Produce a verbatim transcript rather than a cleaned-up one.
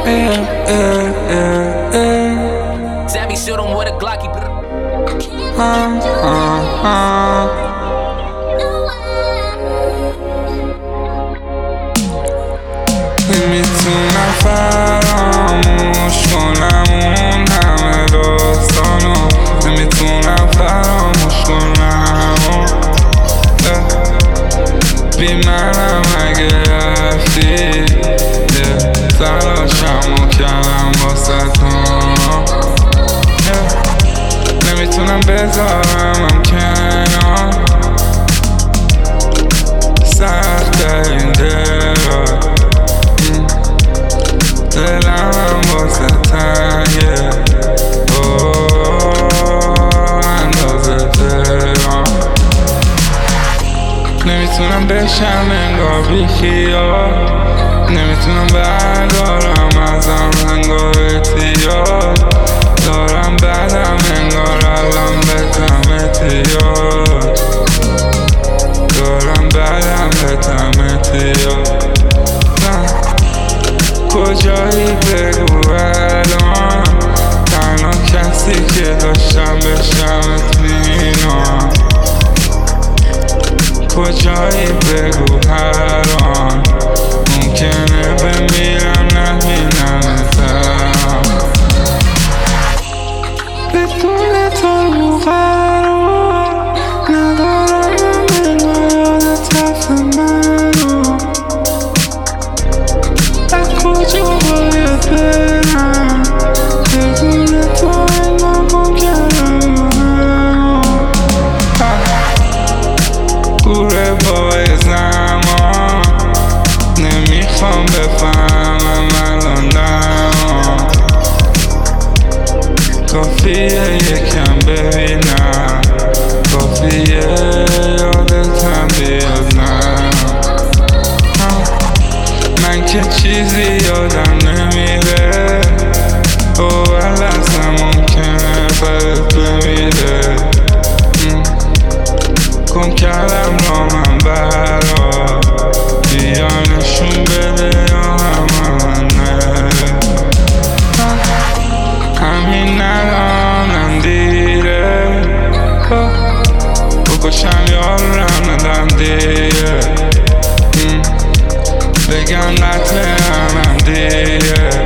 yeah, yeah, yeah, yeah. Sammy shoot him with a Glocky. Uh, uh, uh. نمیتونم فراموش کنم اون همه داستانو، نمیتونم فراموش کنم بی منم اگه رفتی تلاشمو کردم واسه تو، نمیتونم بذارمم کنار سخت این دل، دلم واسه تنگه اندازه دلم، نمیتونم بشم انگار بی خیال، نمیتونم بردارم ازم انگار اعتیاد، دارم بدم انگار الان بتم اعتیاد، دارم بدم بتم اعتیاد. کجایی بگو الان، تنها کسی که داشتم بشم اطمینان، کجایی بگو الان، ممکنه بمیرم نبینمتم بدون تو قرار ندارم من یاد تف منو، کجا باید برم بدون تو من ممکنم گوره بای زمان، نمیخوام بفهمم الان دمان، کافیه یکم ببینم، کافیه یادتم بیاد نه، من که چیزی یادم نمیره اول اصلا ممکنه برات بمیره، کن کلم را من برا بیا نشون بده یا همه همین الانم دیره بکشم یارم ندم دیره، بگم قطعه همم دیگه